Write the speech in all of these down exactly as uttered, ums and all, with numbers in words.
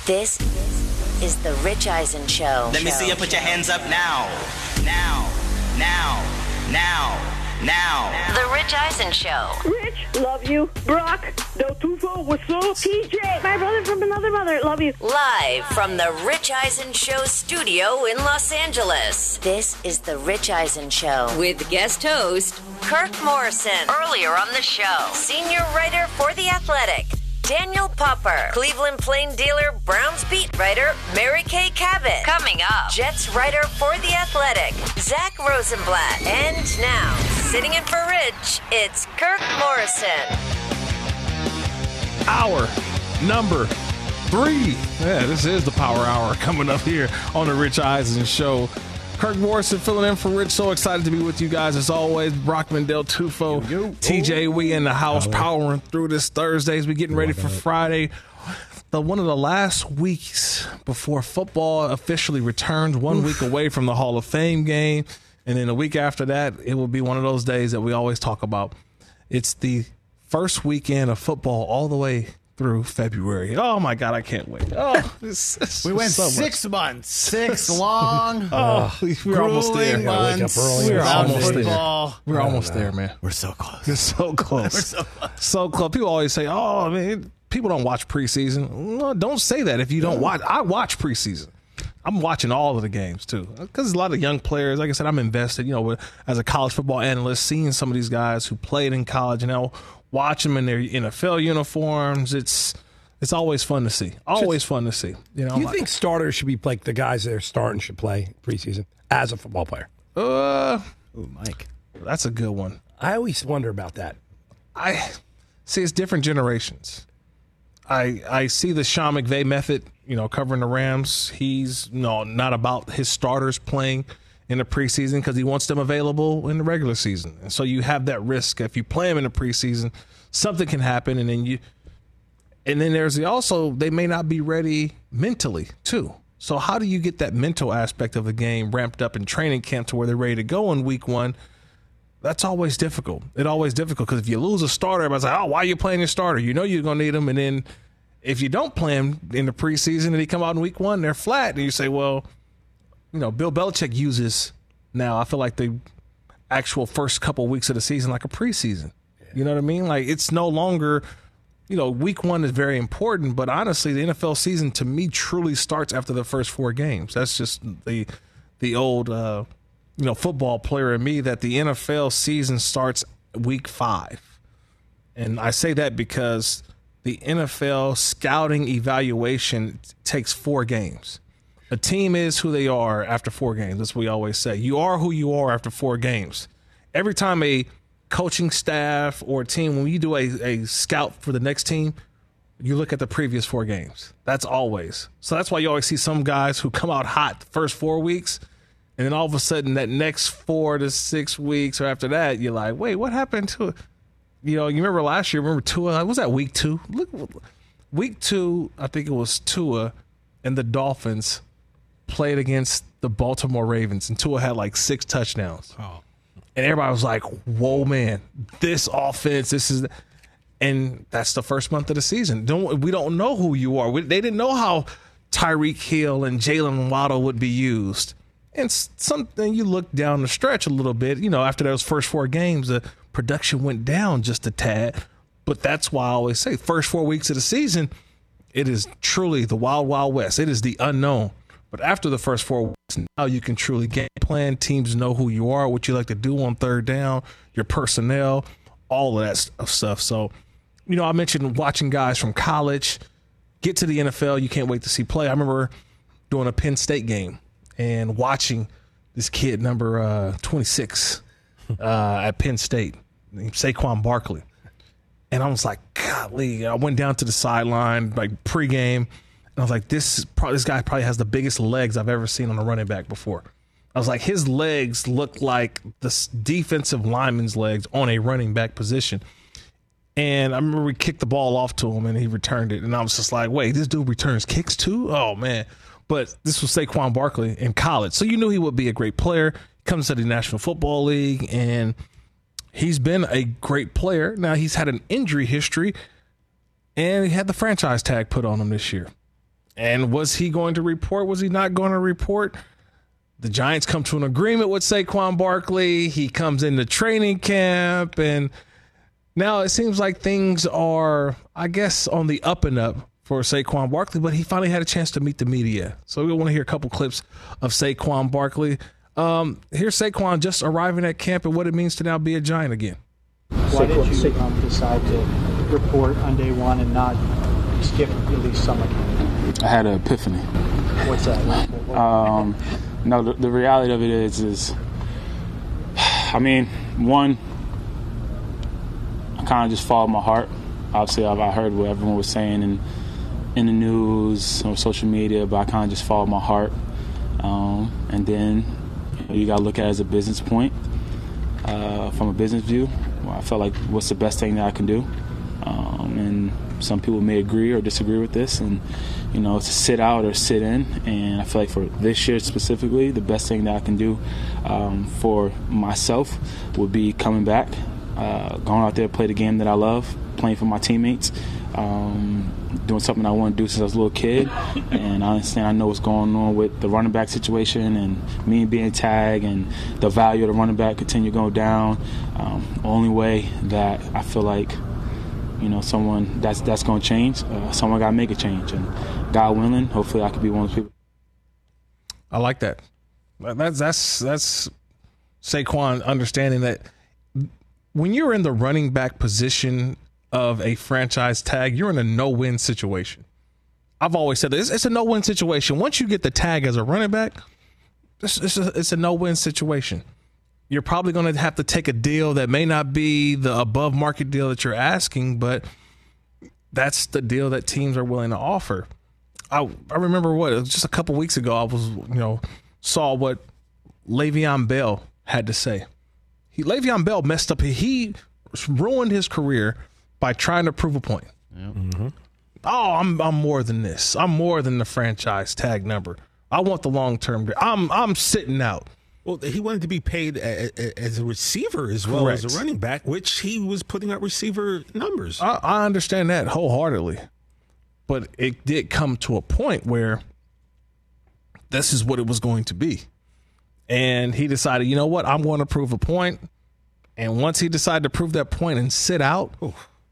This is the Rich Eisen Show. Let me show. see you put your hands up now. Now. Now. Now. Now. The Rich Eisen Show. Rich, love you. Brock, Del Tufo, what's up? T J, my brother from another mother, love you. Live from the Rich Eisen Show studio in Los Angeles. This is the Rich Eisen Show. With guest host, Kirk Morrison. Earlier on the show, senior writer for The Athletic, Daniel Popper. Cleveland Plain Dealer Browns beat writer Mary Kay Cabot. Coming up, Jets writer for The Athletic, Zach Rosenblatt. And now, sitting in for Rich, it's Kirk Morrison. Hour number three. Yeah, this is the Power Hour coming up here on the Rich Eisen Show. Kirk Morrison filling in for Rich. So excited to be with you guys as always. Brockman, Del Tufo, yo, yo. T J, we in the house powering through this Thursday as we getting ready for Friday. The one of the last weeks before football officially returns, one Oof. week away from the Hall of Fame game. And then a week after that, it will be one of those days that we always talk about. It's the first weekend of football all the way through February. Oh my God, I can't wait. Oh, it's, it's we went so six much. months, six long, oh, we're almost there. Months. We're almost football. there. We're almost there, man. We're so close. We're so close. We're so close. So close. People always say, "Oh, man, people don't watch preseason." No, don't say that if you don't watch. I watch preseason. I'm watching all of the games too, because there's a lot of young players. Like I said, I'm invested. You know, with, as a college football analyst, seeing some of these guys who played in college, you know, watch them in their N F L uniforms. It's It's always fun to see. Always Just, fun to see. You know, do you like, think starters should be like the guys that are starting should play preseason as a football player? Uh, Ooh, Mike, that's a good one. I always wonder about that. I see it's different generations. I I see the Sean McVay method. You know, covering the Rams. He's no not about his starters playing in the preseason because he wants them available in the regular season. And so you have that risk if you play them in the preseason, something can happen, and then you. And then there's the also, they may not be ready mentally, too. So how do you get that mental aspect of the game ramped up in training camp to where they're ready to go in week one? That's always difficult. It's always difficult because if you lose a starter, everybody's like, oh, why are you playing your starter? You know you're going to need him. And then if you don't play him in the preseason and he come out in week one, they're flat. And you say, well, you know, Bill Belichick uses now, I feel like the actual first couple of weeks of the season like a preseason. You know what I mean? Like it's no longer – you know, week one is very important, but honestly, the N F L season to me truly starts after the first four games. That's just the the old, uh, you know, football player in me that the N F L season starts week five. And I say that because the N F L scouting evaluation takes four games. A team is who they are after four games. That's what we always say. You are who you are after four games. Every time a coaching staff or team, when you do a, a scout for the next team, you look at the previous four games. That's always. So that's why you always see some guys who come out hot the first four weeks, and then all of a sudden that next four to six weeks or after that, you're like, wait, what happened to it? You know, you remember last year, remember Tua? Was that week two? Look, week two, I think it was Tua and the Dolphins played against the Baltimore Ravens, and Tua had like six touchdowns. Oh. And everybody was like, whoa, man, this offense, this is – and that's the first month of the season. Don't We don't know who you are. We, they didn't know how Tyreek Hill and Jalen Waddle would be used. And something you look down the stretch a little bit, you know, after those first four games, the production went down just a tad. But that's why I always say first four weeks of the season, it is truly the wild, wild west. It is the unknown. But after the first four weeks, now you can truly game plan. Teams know who you are, what you like to do on third down, your personnel, all of that stuff. So, you know, I mentioned watching guys from college get to the N F L. You can't wait to see play. I remember doing a Penn State game and watching this kid, number uh, twenty-six, uh, at Penn State, Saquon Barkley. And I was like, golly. I went down to the sideline, like pregame. I was like, this probably, this guy probably has the biggest legs I've ever seen on a running back before. I was like, his legs look like the defensive lineman's legs on a running back position. And I remember we kicked the ball off to him, and he returned it. And I was just like, wait, this dude returns kicks too? Oh, man. But this was Saquon Barkley in college. So you knew he would be a great player. He comes to the National Football League, and he's been a great player. Now, he's had an injury history, and he had the franchise tag put on him this year. And was he going to report? Was he not going to report? The Giants come to an agreement with Saquon Barkley. He comes into training camp, and now it seems like things are, I guess, on the up and up for Saquon Barkley, but he finally had a chance to meet the media. So we want to hear a couple clips of Saquon Barkley. Um, here's Saquon just arriving at camp and what it means to now be a Giant again. Why did you um, decide to report on day one and not skip at least summer camp? I had an epiphany. What's that? um, no, the, the reality of it is, is, I mean, one, I kind of just followed my heart. Obviously, I've, I heard what everyone was saying in, in the news or social media, but I kind of just followed my heart. Um, and then you know, you got to look at it as a business point. Uh, from a business view, well, I felt like what's the best thing that I can do. Um, and some people may agree or disagree with this, and you know, to sit out or sit in. And I feel like for this year specifically, the best thing that I can do um, for myself would be coming back, uh, going out there, play the game that I love, playing for my teammates, um, doing something I want to do since I was a little kid. And I understand, I know what's going on with the running back situation and me being tagged and the value of the running back continue to go down. Um, only way that I feel like, you know, someone that's that's going to change, uh, someone got to make a change. And God willing, hopefully I could be one of those people. I like that. That's that's that's Saquon understanding that when you're in the running back position of a franchise tag, you're in a no-win situation. I've always said this. It's a no-win situation. Once you get the tag as a running back, it's, it's, a, it's a no-win situation. You're probably going to have to take a deal that may not be the above-market deal that you're asking, but that's the deal that teams are willing to offer. I, I remember what, it was just a couple weeks ago, I was, you know, saw what Le'Veon Bell had to say. He, Le'Veon Bell messed up. He ruined his career by trying to prove a point. Yep. Mm-hmm. Oh, I'm I'm more than this. I'm more than the franchise tag number. I want the long term. I'm I'm sitting out. Well, he wanted to be paid a, a, as a receiver as well Correct. as a running back, which he was putting up receiver numbers. I, I understand that wholeheartedly, but it did come to a point where this is what it was going to be, and he decided, you know what, I'm going to prove a point. And once he decided to prove that point and sit out, ooh.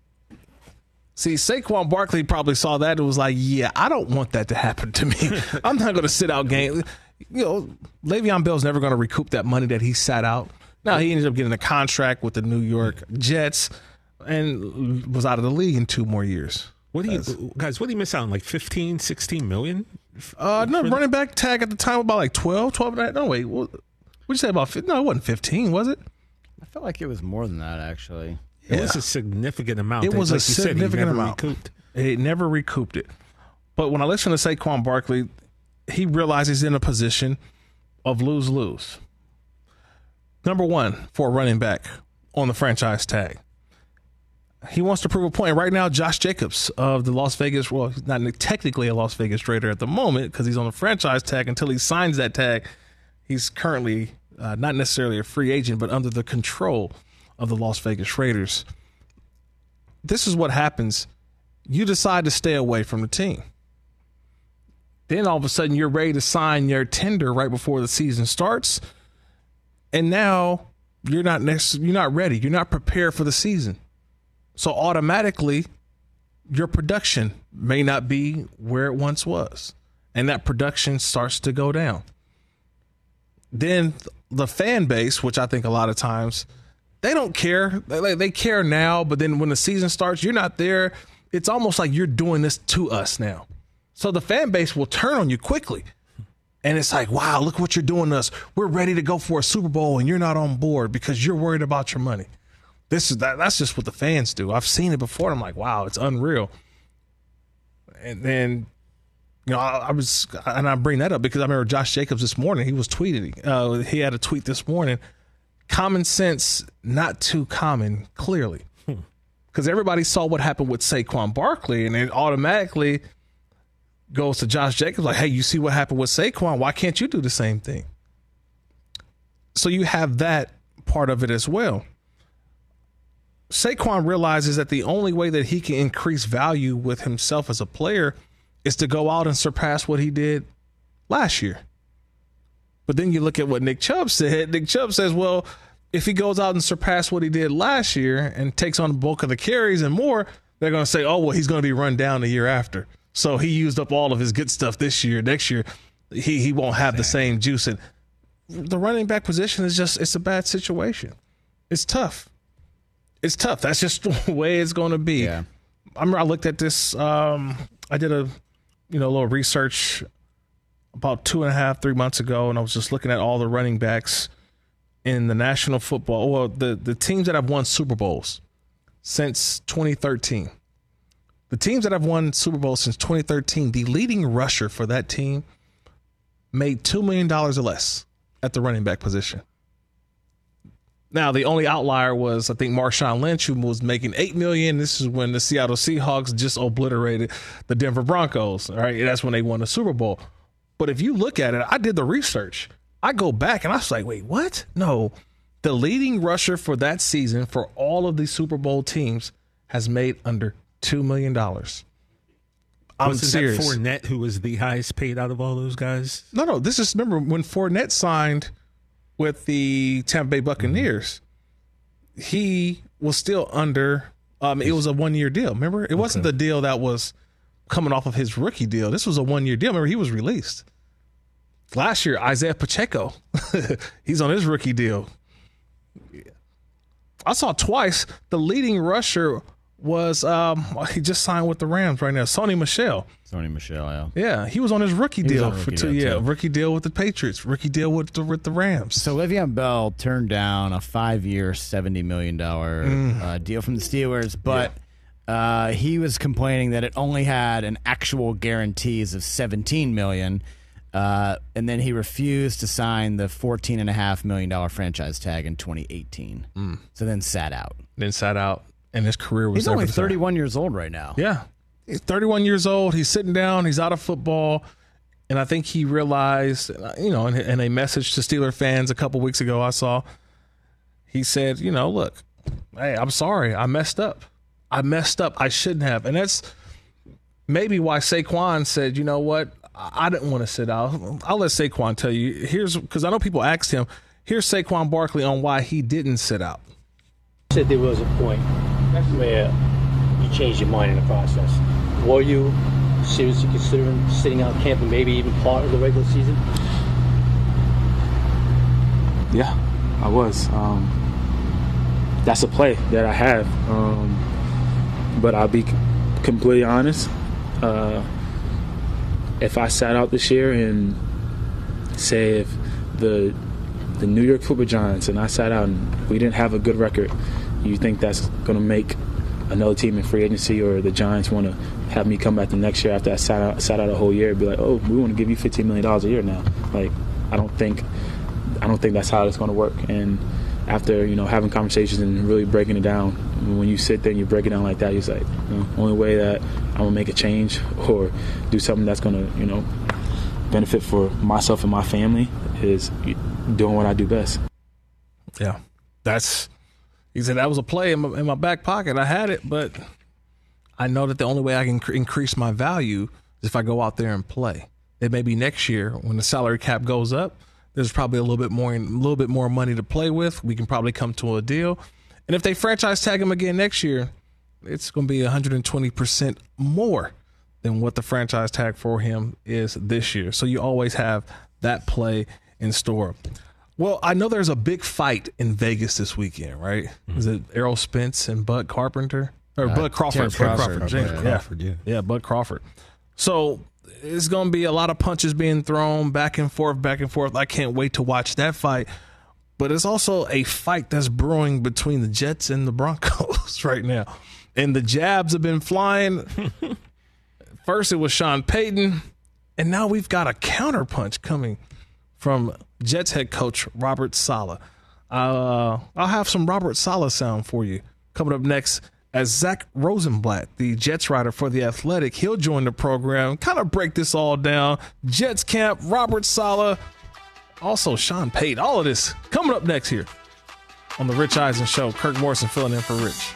See, Saquon Barkley probably saw that and was like, yeah, I don't want that to happen to me. I'm not going to sit out game. You know, Le'Veon Bell's never going to recoup that money that he sat out. Now, he ended up getting a contract with the New York Jets and was out of the league in two more years. What do you, guys, what do you miss out on, like fifteen, sixteen million? Uh, no, running back tag at the time about like twelve, twelve and a half. No, wait, what did you say about fifteen? No, it wasn't fifteen, was it? I felt like it was more than that, actually. It Yeah. was a significant amount. It was like a you said, he significant never amount. recouped. It never recouped it. But when I listen to Saquon Barkley, he realizes he's in a position of lose-lose. Number one, for a running back on the franchise tag. He wants to prove a point. Right now, Josh Jacobs of the Las Vegas, well, he's not technically a Las Vegas Raider at the moment because he's on the franchise tag. Until he signs that tag, he's currently uh, not necessarily a free agent, but under the control of the Las Vegas Raiders. This is what happens. You decide to stay away from the team. Then all of a sudden you're ready to sign your tender right before the season starts. And now you're not next, you're not ready. You're not prepared for the season. So automatically your production may not be where it once was. And that production starts to go down. Then the fan base, which I think a lot of times they don't care. They, they care now, but then when the season starts, you're not there. It's almost like you're doing this to us now. So the fan base will turn on you quickly. And it's like, wow, look what you're doing to us. We're ready to go for a Super Bowl and you're not on board because you're worried about your money. This is that, that's just what the fans do. I've seen it before. I'm like, wow, it's unreal. And then, you know, I, I was, and I bring that up because I remember Josh Jacobs this morning, he was tweeting. Uh, he had a tweet this morning. Common sense, not too common, clearly. Because everybody saw what happened with Saquon Barkley, and it automatically goes to Josh Jacobs like, hey, you see what happened with Saquon? Why can't you do the same thing? So you have that part of it as well. Saquon realizes that the only way that he can increase value with himself as a player is to go out and surpass what he did last year. But then you look at what Nick Chubb said. Nick Chubb says, well, if he goes out and surpasses what he did last year and takes on the bulk of the carries and more, they're going to say, oh, well, he's going to be run down the year after. So he used up all of his good stuff this year. Next year, he, he won't have the same juice. And the running back position is just, it's a bad situation. It's tough. It's tough. That's just the way it's going to be. Yeah. I remember I looked at this. Um, I did a, you know, a little research about two and a half, three months ago, and I was just looking at all the running backs in the National Football, well, the, the teams that have won Super Bowls since twenty thirteen. The teams that have won Super Bowls since twenty thirteen, the leading rusher for that team made two million dollars or less at the running back position. Now, the only outlier was, I think, Marshawn Lynch, who was making eight million dollars. This is when the Seattle Seahawks just obliterated the Denver Broncos. All right, that's when they won the Super Bowl. But if you look at it, I did the research. I go back and I was like, wait, what? No, the leading rusher for that season for all of the Super Bowl teams has made under two million dollars. I'm Wasn't serious. that Fournette who was the highest paid out of all those guys? No, no. This is, remember, when Fournette signed with the Tampa Bay Buccaneers, mm-hmm. he was still under, um, it was a one-year deal. Remember? It okay. wasn't the deal that was coming off of his rookie deal. This was a one-year deal. Remember, he was released. Last year, Isaiah Pacheco, he's on his rookie deal. I saw twice the leading rusher was, um, he just signed with the Rams right now, Sony Michel. Sony Michel, yeah. Yeah, he was on his rookie he deal rookie for two. deal Yeah, too. rookie deal with the Patriots, rookie deal with the, with the Rams. So Le'Veon Bell turned down a five-year, seventy million dollars mm. uh, deal from the Steelers, but yeah. uh, he was complaining that it only had an actual guarantees of seventeen million dollars. Uh, and then he refused to sign the fourteen point five million dollars franchise tag in twenty eighteen. Mm. So then sat out. Then sat out, and his career was He's only thirty-one years old right now. Yeah. He's thirty-one years old. He's sitting down. He's out of football. And I think he realized, you know, in, in a message to Steeler fans a couple weeks ago I saw, he said, you know, look, hey, I'm sorry. I messed up. I messed up. I shouldn't have. And that's maybe why Saquon said, you know what? I didn't want to sit out. I'll let Saquon tell you. Here's because I know people asked him. Here's Saquon Barkley on why he didn't sit out. You said there was a point where you changed your mind in the process. Were you seriously considering sitting out camp and maybe even part of the regular season? Yeah, I was. Um, that's a play that I have. Um, but I'll be completely honest. Uh, If I sat out this year and say if the the New York Football Giants and I sat out and we didn't have a good record, you think that's going to make another team in free agency or the Giants want to have me come back the next year after I sat out, sat out a whole year and be like, oh, we want to give you fifteen million dollars a year now? Like, I don't think I don't think that's how it's going to work. And after, you know, having conversations and really breaking it down, when you sit there and you break it down like that, you're like, you know, only way that I'm going to make a change or do something that's going to, you know, benefit for myself and my family is doing what I do best. Yeah, that's, he said that was a play in my, in my back pocket. I had it, but I know that the only way I can cr- increase my value is if I go out there and play. It may be next year when the salary cap goes up, there's probably a little bit more, a little bit more money to play with. We can probably come to a deal. And if they franchise tag him again next year, it's going to be one hundred twenty percent more than what the franchise tag for him is this year. So you always have that play in store. Well, I know there's a big fight in Vegas this weekend, right? Mm-hmm. Is it Errol Spence and Bud Carpenter? Or uh, Bud Crawford. Bud Crawford. Crawford. James, Bud yeah. Crawford, yeah. Yeah, Bud Crawford. So it's going to be a lot of punches being thrown back and forth, back and forth. I can't wait to watch that fight. But it's also a fight that's brewing between the Jets and the Broncos right now. And the jabs have been flying. First it was Sean Payton, and now we've got a counterpunch coming from Jets head coach Robert Saleh. Uh, I'll have some Robert Saleh sound for you coming up next as Zach Rosenblatt, the Jets writer for The Athletic, he'll join the program, kind of break this all down. Jets camp, Robert Saleh, also Sean Payton, all of this coming up next here on the Rich Eisen Show. Kirk Morrison filling in for Rich.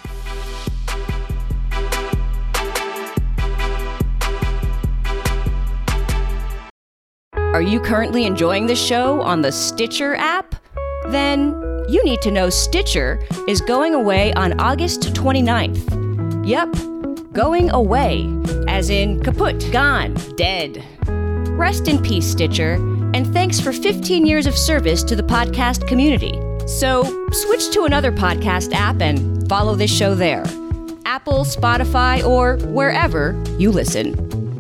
Are you currently enjoying the show on the Stitcher app? Then you need to know Stitcher is going away on August twenty-ninth. Yep, going away, as in kaput, gone, dead. Rest in peace, Stitcher, and thanks for fifteen years of service to the podcast community. So switch to another podcast app and follow this show there. Apple, Spotify, or wherever you listen.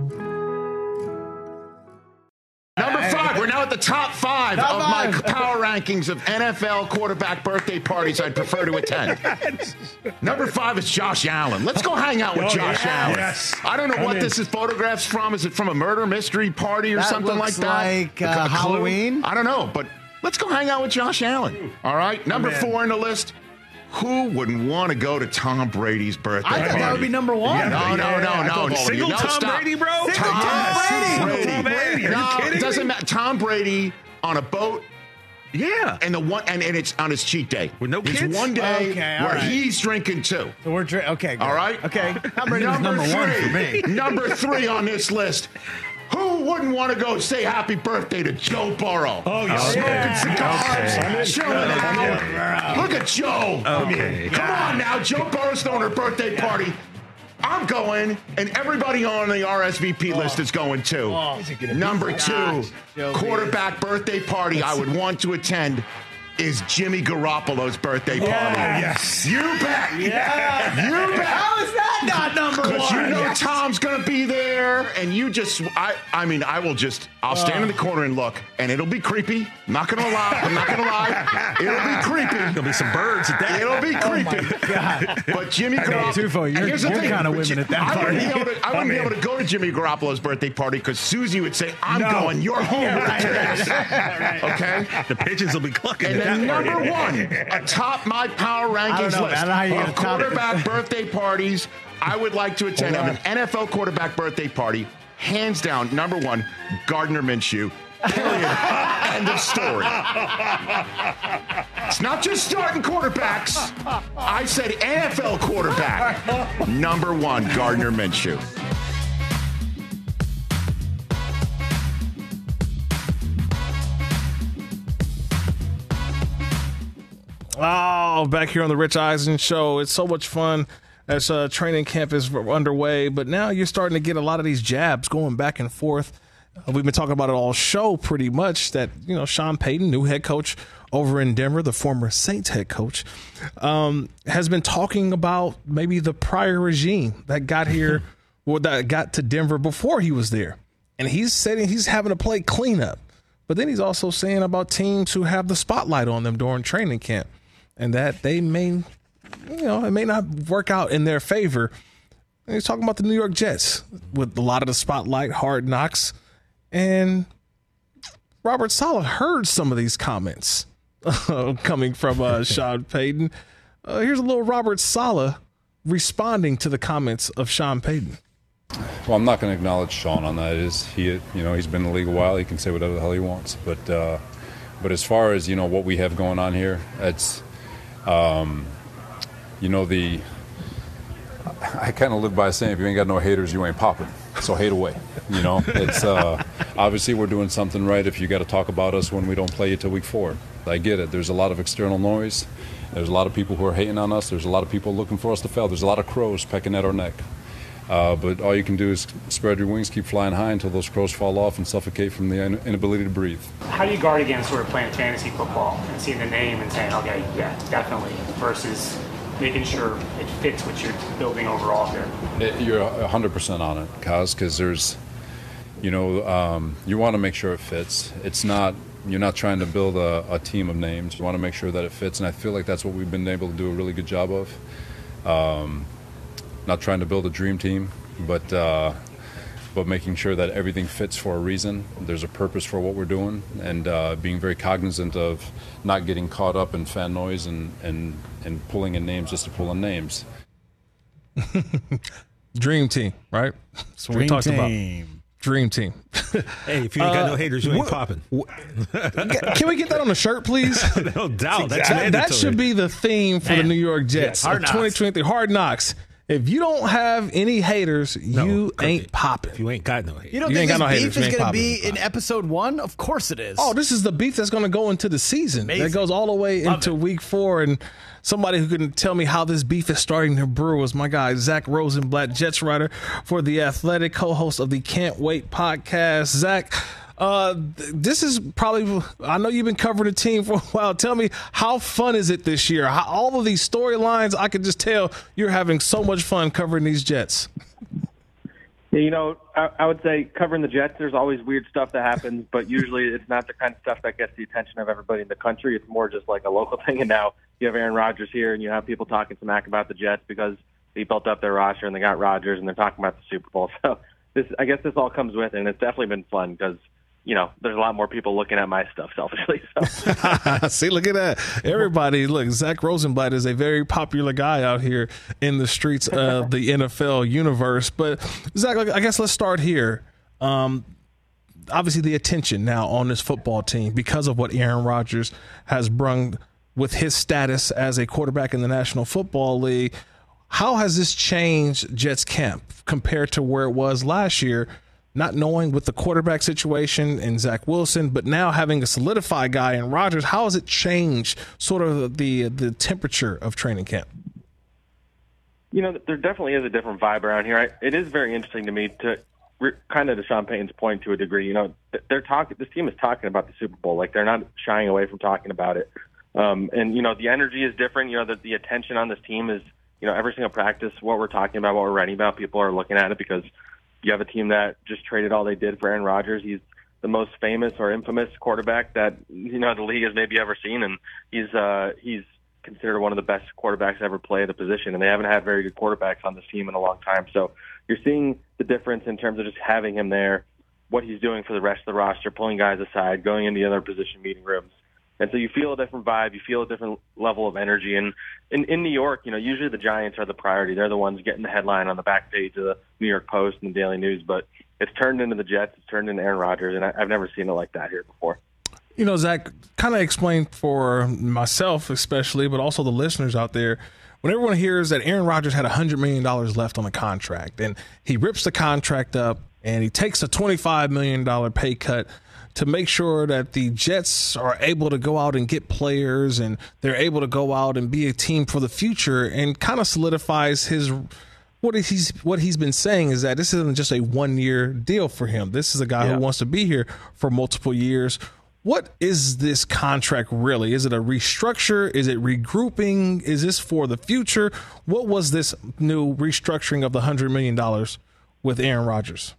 Number five, we're now at the top five top of five. my power rankings of N F L quarterback birthday parties I'd prefer to attend. Number five is Josh Allen. Let's go hang out with oh, Josh yeah, Allen. Yes. I don't know I what mean, this is photographs from. Is it from a murder mystery party or that something like that? Like uh, Halloween? I don't know, but let's go hang out with Josh Allen. All right, number oh, four on the list. Who wouldn't want to go to Tom Brady's birthday I party? thought that would be number one. Yeah, no, no, no, yeah, no, no. Single no, Tom stop. Brady, bro? Tom, Tom Brady. Brady. Tom Brady. Are no, you kidding it doesn't me? matter. Tom Brady on a boat. Yeah. And the one and, and it's on his cheat day. With no it's kids? one day okay, where right. he's drinking too. So we're drinking. Okay, good. All right? Okay. Tom Brady was number, number one three, for me. Number three on this list. Who wouldn't want to go say happy birthday to Joe Burrow? Oh, yeah. Smoking Yeah. cigars, Okay. chilling out. Look at Joe. Okay. Come on now. Joe Burrow's throwing her birthday party. I'm going, and everybody on the R S V P oh. list is going too. Oh. Number two, quarterback birthday party I would want to attend is Jimmy Garoppolo's birthday party. Yeah. Yes. You bet. Yeah. You bet. How is that not number one? Because you know yes. Tom's going to be there, and you just, I I mean, I will just, I'll stand uh. in the corner and look, and it'll be creepy. I'm not going to lie. I'm not going to lie. It'll be creepy. There'll be some birds at that. It'll be creepy. Oh, my God. But Jimmy Garoppolo. Tufo, you're, you're kind of women at that I party. wouldn't, be able, to, I wouldn't be able to go to Jimmy Garoppolo's birthday party because Susie would say, I'm no. going. You're home yeah, with right, the kids. Right, right. Okay? The pigeons will be clucking And at then that number party. one, atop my power rankings know, list man, of quarterback birthday parties I would like to attend. Of an N F L quarterback birthday party, hands down, number one, Gardner Minshew. Period. End of story. It's not just starting quarterbacks. I said N F L quarterback. Number one, Gardner Minshew. Oh, back here on the Rich Eisen Show. It's so much fun as uh, training camp is underway, but now you're starting to get a lot of these jabs going back and forth. Uh, we've been talking about it all show pretty much that, you know, Sean Payton, new head coach over in Denver, the former Saints head coach, um, has been talking about maybe the prior regime that got here, or that got to Denver before he was there. And he's saying he's having to play cleanup. But then he's also saying about teams who have the spotlight on them during training camp, and that they may, you know, it may not work out in their favor. And he's talking about the New York Jets with a lot of the spotlight, Hard Knocks. And Robert Saleh heard some of these comments uh, coming from uh, Sean Payton. Uh, here's a little Robert Saleh responding to the comments of Sean Payton. Well, I'm not going to acknowledge Sean on that. It is he, you know, he's been in the league a while. He can say whatever the hell he wants. But, uh, but as far as, you know, what we have going on here, it's, um, you know, the I kind of live by saying, if you ain't got no haters, you ain't popping. So hate away. You know, it's uh, obviously we're doing something right if you got to talk about us when we don't play you till week four. I get it. There's a lot of external noise. There's a lot of people who are hating on us. There's a lot of people looking for us to fail. There's a lot of crows pecking at our neck. Uh, but all you can do is spread your wings, keep flying high until those crows fall off and suffocate from the inability to breathe. How do you guard against sort of playing fantasy football and seeing the name and saying, okay, yeah, definitely, versus making sure it fits what you're building overall here? It, you're one hundred percent on it, Kaz, because there's, you know, um, you want to make sure it fits. It's not, you're not trying to build a, a team of names. You want to make sure that it fits, and I feel like that's what we've been able to do a really good job of. Um, Not trying to build a dream team, but uh, but making sure that everything fits for a reason. There's a purpose for what we're doing, and uh, being very cognizant of not getting caught up in fan noise and, and, and pulling in names just to pull in names. Dream team, right? That's what Dream we talked team. about. Dream team. Hey, if you ain't got Uh, no haters, you ain't wh- popping. Can we get that on a shirt, please? No doubt. That's that, that mandatory. should be the theme for Man. the New York Jets Yes, Hard of Knocks. twenty twenty-three. Hard Knocks. If you don't have any haters, No, you Kirk, ain't popping. You ain't got no haters. You don't You think ain't this got no beef haters. You is ain't going to popping. be in episode one? Of course it is. Oh, this is the beef that's going to go into the season. Amazing. That goes all the way Love into it. week four. And somebody who can tell me how this beef is starting to brew is my guy, Zach Rosenblatt, Jets writer for The Athletic, co-host of the Can't Wait podcast. Zach, uh, th- this is probably, I know you've been covering the team for a while. Tell me, how fun is it this year? How, all of these storylines, I can just tell you're having so much fun covering these Jets. Yeah, you know, I, I would say covering the Jets, there's always weird stuff that happens, but usually it's not the kind of stuff that gets the attention of everybody in the country. It's more just like a local thing. And now you have Aaron Rodgers here, and you have people talking smack about the Jets because they built up their roster and they got Rodgers, and they're talking about the Super Bowl. So this, I guess this all comes with it, and it's definitely been fun because, you know, there's a lot more people looking at my stuff selfishly. So. See, look at that. Everybody, look, Zach Rosenblatt is a very popular guy out here in the streets of the N F L universe. But, Zach, I guess let's start here. Um, obviously, the attention now on this football team because of what Aaron Rodgers has brung with his status as a quarterback in the National Football League. How has this changed Jets camp compared to where it was last year? Not knowing with the quarterback situation and Zach Wilson, but now having a solidified guy in Rodgers, how has it changed sort of the the temperature of training camp? You know, there definitely is a different vibe around here. I, it is very interesting to me to re, kind of to Sean Payton's point to a degree. You know, they're talking. This team is talking about the Super Bowl. Like, they're not shying away from talking about it. Um, and you know, the energy is different. You know, the, the attention on this team is, you know, every single practice, what we're talking about, what we're writing about, people are looking at it because you have a team that just traded all they did for Aaron Rodgers. He's the most famous or infamous quarterback that, you know, the league has maybe ever seen, and he's uh, he's considered one of the best quarterbacks ever play the position, and they haven't had very good quarterbacks on this team in a long time. So you're seeing the difference in terms of just having him there, what he's doing for the rest of the roster, pulling guys aside, going into the other position meeting rooms. And so you feel a different vibe, you feel a different level of energy. And in, in New York, you know, usually the Giants are the priority. They're the ones getting the headline on the back page of the New York Post and the Daily News. But it's turned into the Jets, it's turned into Aaron Rodgers, and I, I've never seen it like that here before. You know, Zach, kind of explain for myself especially, but also the listeners out there, when everyone hears that Aaron Rodgers had one hundred million dollars left on the contract, and he rips the contract up, and he takes a twenty-five million dollars pay cut to make sure that the Jets are able to go out and get players and they're able to go out and be a team for the future, and kind of solidifies his what he's what he's been saying is that this isn't just a one-year deal for him. This is a guy Yeah. who wants to be here for multiple years. What is this contract really? Is it a restructure? Is it regrouping? Is this for the future? What was this new restructuring of the one hundred million dollars with Aaron Rodgers?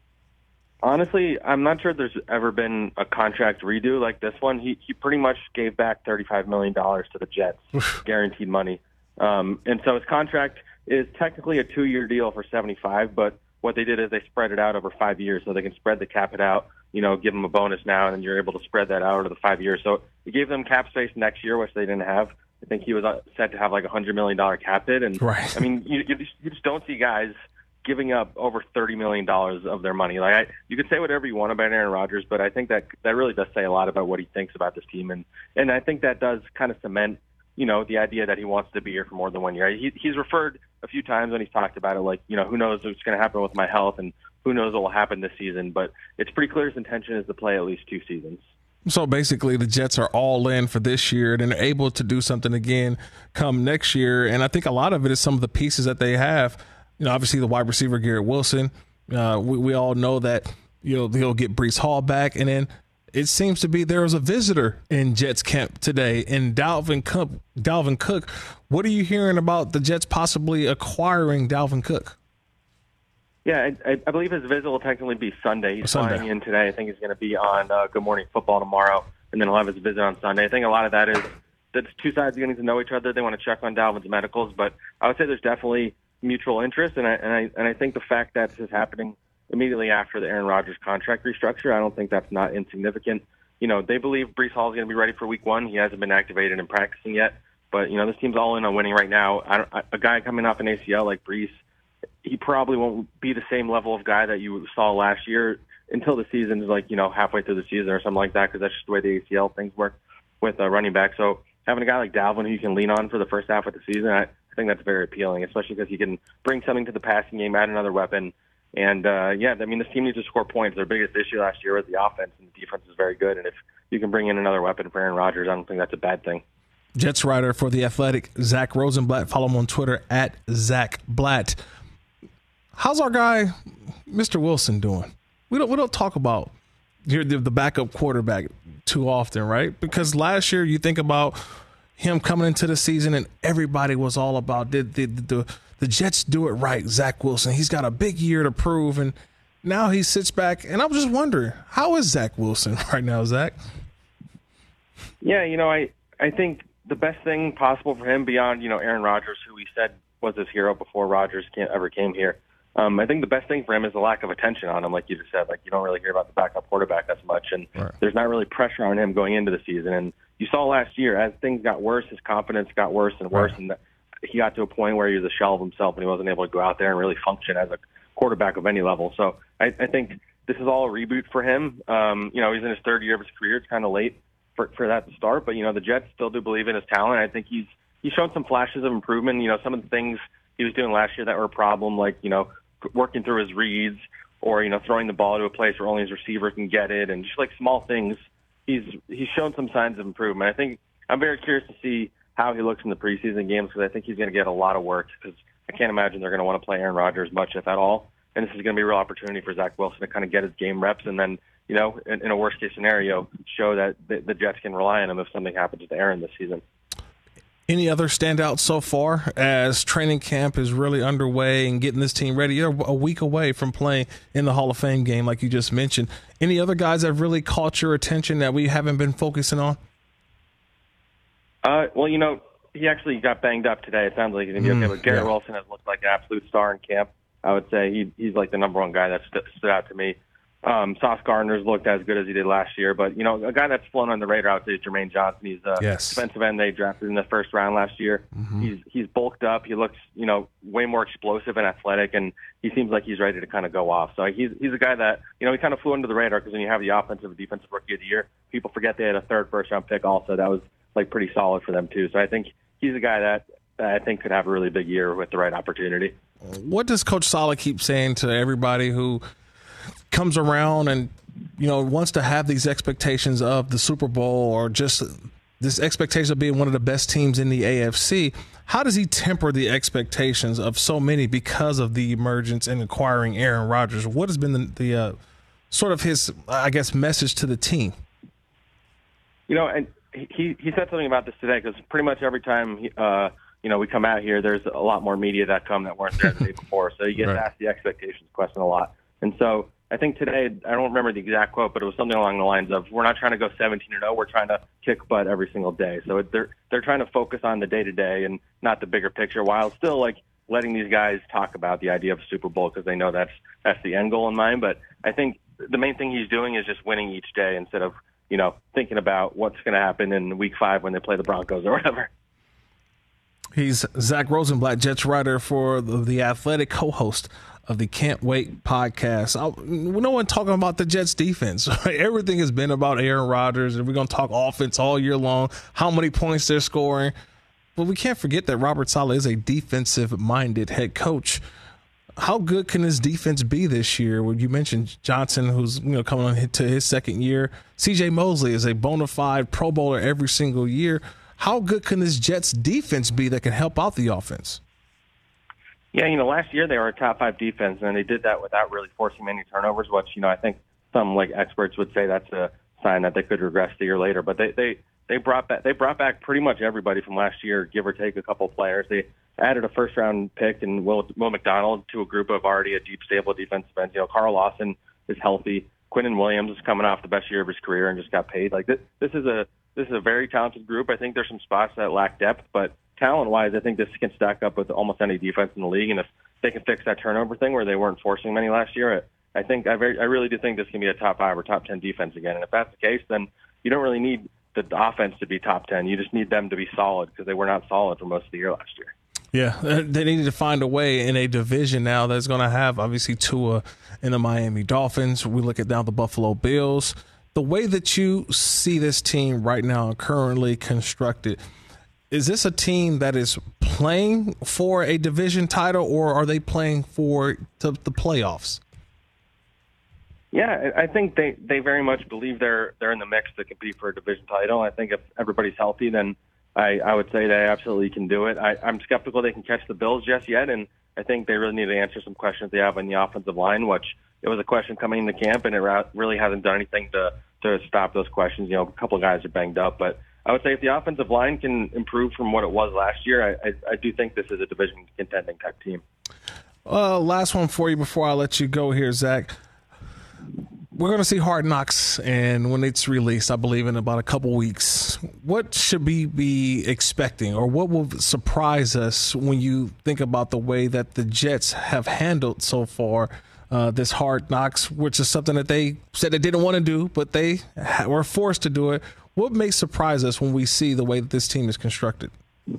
Honestly, I'm not sure there's ever been a contract redo like this one. He he pretty much gave back thirty-five million dollars to the Jets, guaranteed money. Um, and so his contract is technically a two-year deal for seventy-five, but what they did is they spread it out over five years so they can spread the cap it out, you know, give them a bonus now, and then you're able to spread that out over the five years. So it gave them cap space next year, which they didn't have. I think he was uh, set to have like a one hundred million dollars cap hit. And, right. I mean, you, you, just, you just don't see guys giving up over thirty million dollars of their money. Like, I, you could say whatever you want about Aaron Rodgers, but I think that that really does say a lot about what he thinks about this team. And, and I think that does kind of cement, you know, the idea that he wants to be here for more than one year. He, he's referred a few times when he's talked about it, like, you know, who knows what's going to happen with my health and who knows what will happen this season. But it's pretty clear his intention is to play at least two seasons. So basically the Jets are all in for this year and they're able to do something again come next year. And I think a lot of it is some of the pieces that they have. You know, obviously the wide receiver, Garrett Wilson. Uh, we, we all know that, you know, he'll get Breece Hall back. And then it seems to be there was a visitor in Jets camp today in Dalvin Cook. Dalvin Cook. What are you hearing about the Jets possibly acquiring Dalvin Cook? Yeah, I, I believe his visit will technically be Sunday. He's Sunday. flying in today. I think he's going to be on uh, Good Morning Football tomorrow, and then he'll have his visit on Sunday. I think a lot of that is that two sides are getting to know each other. They want to check on Dalvin's medicals, but I would say there's definitely mutual interest, and I and I and I think the fact that this is happening immediately after the Aaron Rodgers contract restructure, I don't think that's not insignificant. You know, they believe Breece Hall is going to be ready for Week One. He hasn't been activated and practicing yet, but you know, this team's all in on winning right now. I don't, I, a guy coming off an A C L like Breece, he probably won't be the same level of guy that you saw last year until the season is like, you know, halfway through the season or something like that, because that's just the way the A C L things work with a running back. So having a guy like Dalvin who you can lean on for the first half of the season, I, I think that's very appealing, especially because he can bring something to the passing game, add another weapon. And, uh, yeah, I mean, this team needs to score points. Their biggest issue last year was the offense, and the defense is very good. And if you can bring in another weapon for Aaron Rodgers, I don't think that's a bad thing. Jets writer for The Athletic, Zach Rosenblatt. Follow him on Twitter at Zach Blatt. How's our guy, Mister Wilson, doing? We don't we don't talk about the, the backup quarterback too often, right? Because last year you think about him coming into the season and everybody was all about did the, the the Jets do it right, Zach Wilson. He's got a big year to prove, and now he sits back. And I'm just wondering, how is Zach Wilson right now, Zach? Yeah, you know, I I think the best thing possible for him beyond, you know, Aaron Rodgers, who he said was his hero before Rodgers ever came here, Um, I think the best thing for him is the lack of attention on him, like you just said. Like, you don't really hear about the backup quarterback as much, and right. there's not really pressure on him going into the season. And you saw last year, as things got worse, his confidence got worse and worse, right. and he got to a point where he was a shell of himself, and he wasn't able to go out there and really function as a quarterback of any level. So I, I think this is all a reboot for him. Um, you know, he's in his third year of his career. It's kind of late for, for that to start, but, you know, the Jets still do believe in his talent. I think he's he's shown some flashes of improvement. You know, some of the things he was doing last year that were a problem, like, you know, working through his reads, or, you know, throwing the ball to a place where only his receiver can get it, and just like small things, he's he's shown some signs of improvement. I think I'm very curious to see how he looks in the preseason games, because I think he's going to get a lot of work, because I can't imagine they're going to want to play Aaron Rodgers much, if at all. And this is going to be a real opportunity for Zach Wilson to kind of get his game reps, and then, you know, in, in a worst case scenario, show that the, the Jets can rely on him if something happens to Aaron this season. Any other standouts so far as training camp is really underway and getting this team ready? You're a week away from playing in the Hall of Fame game, like you just mentioned. Any other guys that have really caught your attention that we haven't been focusing on? Uh, well, you know, he actually got banged up today. It sounds like he's going to be Mm, okay. But Garrett yeah. Wilson has looked like an absolute star in camp. I would say he, he's like the number one guy that st- stood out to me. Um, Sauce Gardner's looked as good as he did last year, but, you know, a guy that's flown on the radar, I would say, is Jermaine Johnson. He's a Yes. defensive end they drafted in the first round last year. Mm-hmm. He's he's bulked up. He looks, you know, way more explosive and athletic, and he seems like he's ready to kind of go off. So he's he's a guy that, you know, he kind of flew under the radar, because when you have the offensive and defensive rookie of the year, people forget they had a third first round pick also. That was like pretty solid for them too. So I think he's a guy that I think could have a really big year with the right opportunity. What does Coach Saleh keep saying to everybody who comes around and, you know, wants to have these expectations of the Super Bowl, or just this expectation of being one of the best teams in the A F C? How does he temper the expectations of so many because of the emergence and acquiring Aaron Rodgers? What has been the, the uh, sort of his, I guess, message to the team? You know, and he he said something about this today, because pretty much every time he, uh, you know, we come out here, there's a lot more media that come that weren't there the day before. So you get Right. asked the expectations question a lot. And so I think today, I don't remember the exact quote, but it was something along the lines of, we're not trying to go seventeen and oh, we're trying to kick butt every single day. So it, they're they're trying to focus on the day-to-day and not the bigger picture, while still, like, letting these guys talk about the idea of a Super Bowl, because they know that's that's the end goal in mind. But I think the main thing he's doing is just winning each day, instead of, you know, thinking about what's going to happen in week five when they play the Broncos or whatever. He's Zach Rosenblatt, Jets writer for the, the Athletic, co-host of the Can't Wait podcast. I, no one talking about the Jets defense. Right? Everything has been about Aaron Rodgers, and we're going to talk offense all year long, how many points they're scoring. But we can't forget that Robert Saleh is a defensive-minded head coach. How good can his defense be this year? Well, you mentioned Johnson, who's, you know, coming on to his second year. C J Mosley is a bona fide Pro Bowler every single year. How good can this Jets defense be that can help out the offense? Yeah, you know, last year they were a top five defense, and they did that without really forcing many turnovers, which, you know, I think some, like, experts would say that's a sign that they could regress the year later. But they they they brought back they brought back pretty much everybody from last year, give or take a couple of players. They added a first round pick in Will Will McDonald to a group of already a deep, stable defensive ends. You know, Carl Lawson is healthy. Quinnen Williams is coming off the best year of his career and just got paid. Like this, this is a this is a very talented group. I think there's some spots that lack depth, but talent-wise, I think this can stack up with almost any defense in the league. And if they can fix that turnover thing where they weren't forcing many last year, I, I think I, very, I really do think this can be a top five or top ten defense again. And if that's the case, then you don't really need the offense to be top ten. You just need them to be solid, because they were not solid for most of the year last year. Yeah, they needed to find a way in a division now that's going to have, obviously, Tua and the Miami Dolphins. We look at now the Buffalo Bills. The way that you see this team right now, currently constructed, is this a team that is playing for a division title, or are they playing for the, the playoffs? Yeah, I think they, they very much believe they're they're in the mix to compete for a division title. I think if everybody's healthy, then I, I would say they absolutely can do it. I, I'm skeptical they can catch the Bills just yet, and I think they really need to answer some questions they have on the offensive line, which it was a question coming into camp, and it ra- really hasn't done anything to, to stop those questions. You know, a couple of guys are banged up, but I would say if the offensive line can improve from what it was last year, I, I, I do think this is a division contending type team. Uh, last one for you before I let you go here, Zach. We're going to see Hard Knocks, and when it's released, I believe in about a couple weeks, what should we be expecting, or what will surprise us when you think about the way that the Jets have handled so far uh, this Hard Knocks, which is something that they said they didn't want to do, but they were forced to do it. What may surprise us when we see the way that this team is constructed? The,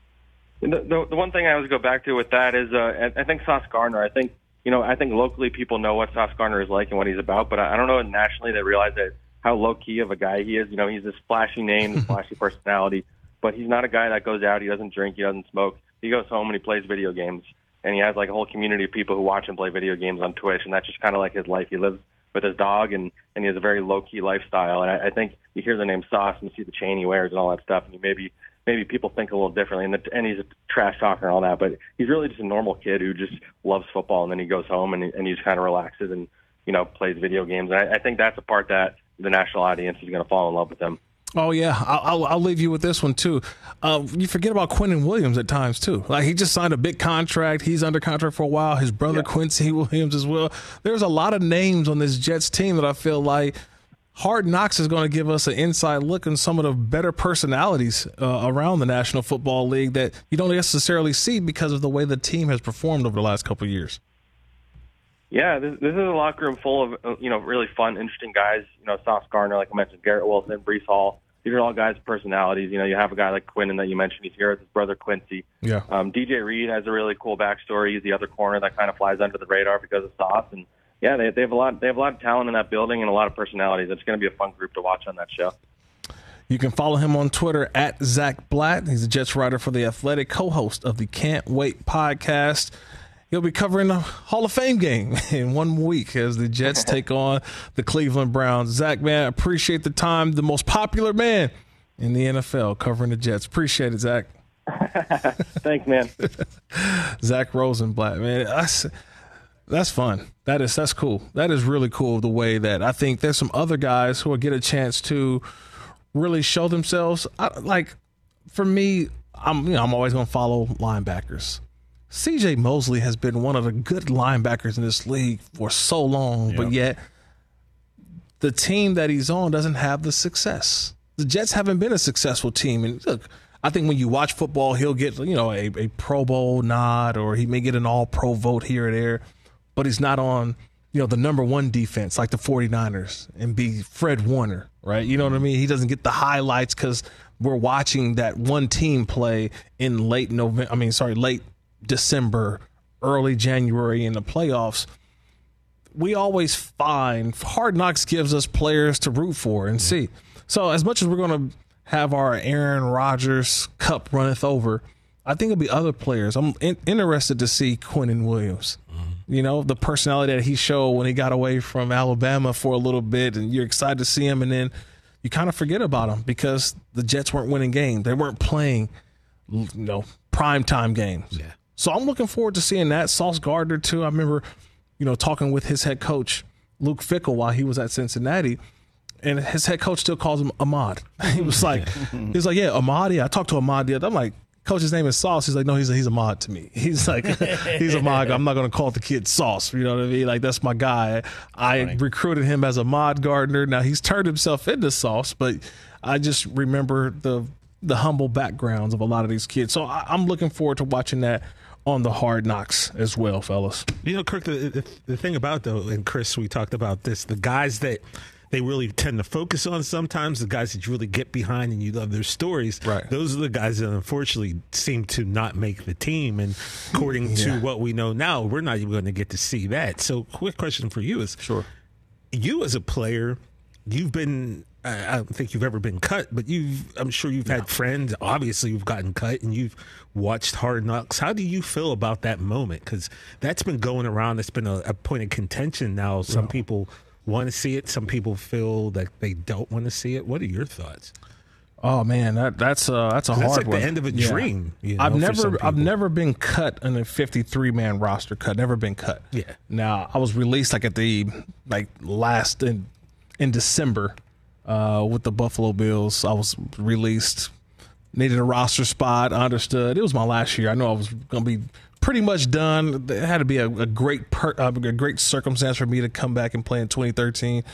the, the one thing I always go back to with that is uh, I think Sauce Gardner, I think, You know, I think locally people know what Sauce Gardner is like and what he's about, but I don't know nationally they realize that how low-key of a guy he is. You know, he's this flashy name, this flashy personality, but he's not a guy that goes out, he doesn't drink, he doesn't smoke. He goes home and he plays video games, and he has like a whole community of people who watch him play video games on Twitch, and that's just kind of like his life. He lives with his dog, and, and he has a very low-key lifestyle, and I, I think you hear the name Sauce and you see the chain he wears and all that stuff, and you maybe – maybe people think a little differently, and, the, and he's a trash talker and all that, but he's really just a normal kid who just loves football, and then he goes home and, and he just kind of relaxes and, you know, plays video games. And I, I think that's a part that the national audience is going to fall in love with him. Oh, yeah. I'll, I'll leave you with this one, too. Uh, you forget about Quinnen Williams at times, too. Like, he just signed a big contract. He's under contract for a while. His brother, yeah. Quincy Williams, as well. There's a lot of names on this Jets team that I feel like Hard Knocks is going to give us an inside look in some of the better personalities uh, around the National Football League that you don't necessarily see because of the way the team has performed over the last couple of years. Yeah, this, this is a locker room full of, you know, really fun, interesting guys. You know, Sauce Gardner, like I mentioned, Garrett Wilson, Breece Hall. These are all guys' personalities. You know, you have a guy like Quinnen that you mentioned. He's here with his brother Quincy. Yeah. Um, D J Reed has a really cool backstory. He's the other corner that kind of flies under the radar because of Sauce. And yeah, they, they have a lot. They have a lot of talent in that building and a lot of personalities. It's going to be a fun group to watch on that show. You can follow him on Twitter at Zach Blatt. He's a Jets writer for The Athletic, co-host of the Can't Wait podcast. He'll be covering the Hall of Fame game in one week as the Jets take on the Cleveland Browns. Zach, man, appreciate the time. The most popular man in the N F L covering the Jets. Appreciate it, Zach. Thanks, man. Zach Rosenblatt, man. That's, that's fun. That is that's cool. That is really cool the way that I think there's some other guys who will get a chance to really show themselves. I, like, for me, I'm you know I'm always going to follow linebackers. C J Mosley has been one of the good linebackers in this league for so long, yep. but yet the team that he's on doesn't have the success. The Jets haven't been a successful team. And look, I think when you watch football, he'll get, you know, a, a Pro Bowl nod, or he may get an all-pro vote here or there, but he's not on, you know, the number one defense like the 49ers and be Fred Warner, right? You know what I mean? He doesn't get the highlights because we're watching that one team play in late November. I mean, sorry, late December, early January in the playoffs. We always find Hard Knocks gives us players to root for and see. So as much as we're going to have our Aaron Rodgers cup runneth over, I think it'll be other players. I'm in- interested to see Quinnen Williams. Mm-hmm. You know, the personality that he showed when he got away from Alabama for a little bit, and you're excited to see him, and then you kind of forget about him because the Jets weren't winning games. They weren't playing, you know, primetime games. Yeah. So I'm looking forward to seeing that. Sauce Gardner, too. I remember, you know, talking with his head coach, Luke Fickell, while he was at Cincinnati, and his head coach still calls him Ahmad. He was like, he was like, yeah, Ahmad. Yeah, I talked to Ahmad the other. I'm like, Coach, his name is Sauce. He's like, no, he's a, he's Ahmad to me. He's like, he's Ahmad. I'm not going to call the kid Sauce. You know what I mean? Like, that's my guy. I Funny. recruited him as Ahmad Gardner. Now he's turned himself into Sauce, but I just remember the the humble backgrounds of a lot of these kids. So I, I'm looking forward to watching that on the Hard Knocks as well, fellas. You know, Kirk, the, the, the thing about, though, and Chris, we talked about this, the guys that they really tend to focus on sometimes, the guys that you really get behind and you love their stories, right. those are the guys that unfortunately seem to not make the team. And according yeah. to what we know now, we're not even going to get to see that. So quick question for you is, sure, you as a player, you've been I don't think you've ever been cut, but you've, I'm sure you've had friends, obviously you've gotten cut, and you've watched Hard Knocks. How do you feel about that moment? Because that's been going around. It's been a, a point of contention now. Some Yeah. people want to see it. Some people feel that they don't want to see it. What are your thoughts? Oh man, that that's uh, that's a That's hard like one. the end of a Yeah. dream. You know, I've for never some I've people. never been cut in a fifty-three man roster. Cut, never been cut. Yeah. Now I was released like at the like last in in December uh, with the Buffalo Bills. I was released, needed a roster spot. I understood it was my last year. I know I was going to be pretty much done. It had to be a, a great per, uh, a great circumstance for me to come back and play in twenty thirteen.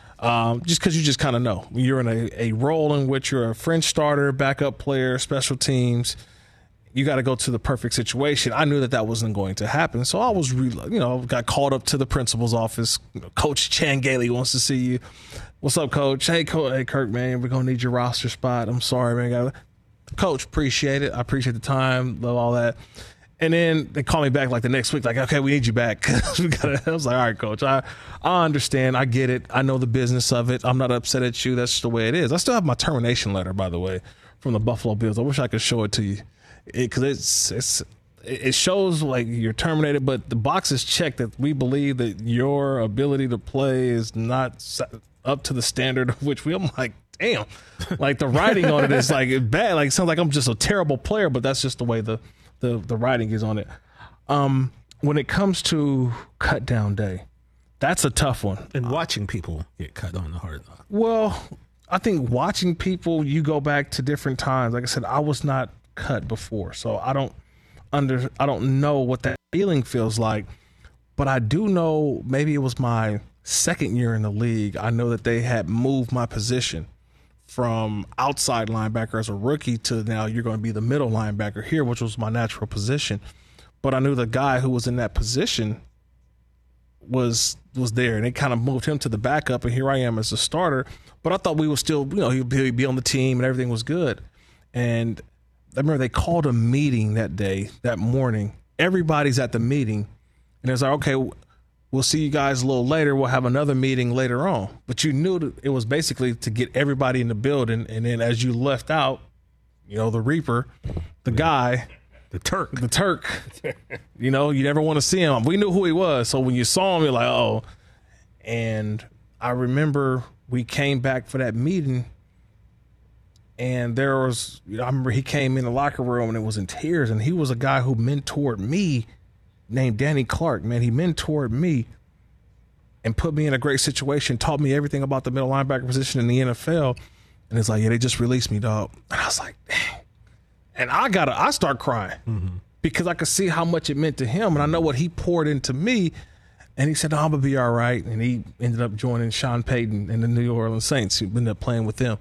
Um, just because you just kind of know you're in a, a role in which you're a fringe starter, backup player, special teams. You got to go to the perfect situation. I knew that that wasn't going to happen, so I was, re- you know, got called up to the principal's office. You know, Coach Chan Gailey wants to see you. What's up, Coach? Hey, Co- hey, Kirk, man, we're gonna need your roster spot. I'm sorry, man. Got Coach, appreciate it. I appreciate the time, love all that. And then they call me back like the next week, like, okay, we need you back. we gotta, I was like, all right, Coach, I, I understand. I get it. I know the business of it. I'm not upset at you. That's just the way it is. I still have my termination letter, by the way, from the Buffalo Bills. I wish I could show it to you because it, it's it's it shows like you're terminated, but the box is checked that we believe that your ability to play is not up to the standard of which we. I'm like, damn, like the writing on it is like bad. Like it sounds like I'm just a terrible player, but that's just the way the. The the writing is on it. Um, when it comes to cut down day, that's a tough one. And watching people get cut on the Hard Knock. Well, I think watching people, you go back to different times. Like I said, I was not cut before, so I don't under I don't know what that feeling feels like. But I do know maybe it was my second year in the league. I know that they had moved my position from outside linebacker as a rookie to now you're going to be the middle linebacker here, which was my natural position. But I knew the guy who was in that position was was there, and they kind of moved him to the backup, and here I am as a starter. But I thought we would still, you know, he'd be, he'd be on the team and everything was good. And I remember they called a meeting that day, that morning. Everybody's at the meeting, and it's like, okay, we'll see you guys a little later. We'll have another meeting later on. But you knew that it was basically to get everybody in the building. And then as you left out, you know, the Reaper, the guy, the Turk, the Turk, you know, you never want to see him. We knew who he was. So when you saw him, you're like, oh. And I remember we came back for that meeting. And there was, you know, I remember he came in the locker room and it was in tears. And he was a guy who mentored me, named Danny Clark. Man, he mentored me and put me in a great situation, taught me everything about the middle linebacker position in the N F L. And it's like, yeah, they just released me, dog. And I was like, dang. And I gotta, I start crying mm-hmm. because I could see how much it meant to him. And I know what he poured into me. And he said, no, I'm gonna be all right. And he ended up joining Sean Payton and the New Orleans Saints. He ended up playing with them.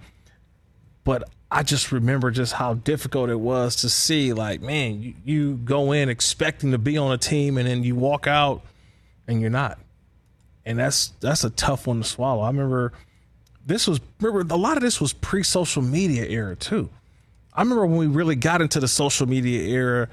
But I just remember just how difficult it was to see, like, man, you, you go in expecting to be on a team and then you walk out and you're not. And that's that's a tough one to swallow. I remember this was, remember, a lot of this was pre-social media era too. I remember when we really got into the social media era